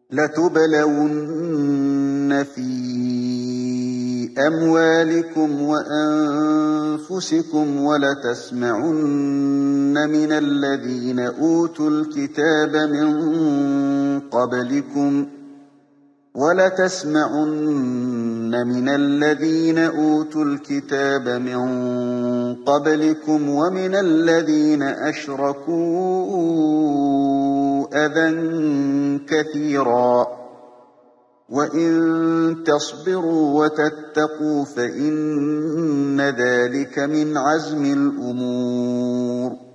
لَتُبْلَوُنَّ فِي أَمْوَالِكُمْ وَأَنفُسِكُمْ وَلَتَسْمَعُنَّ مِنَ الَّذِينَ أُوتُوا الْكِتَابَ مِن قَبْلِكُمْ وَمِنَ الَّذِينَ أَشْرَكُوا أَذًى كَثِيرًا ۚ وَإِن تَصْبِرُوا وَتَتَّقُوا فَإِنَّ ذَٰلِكَ مِنْ عَزْمِ الْأُمُورِ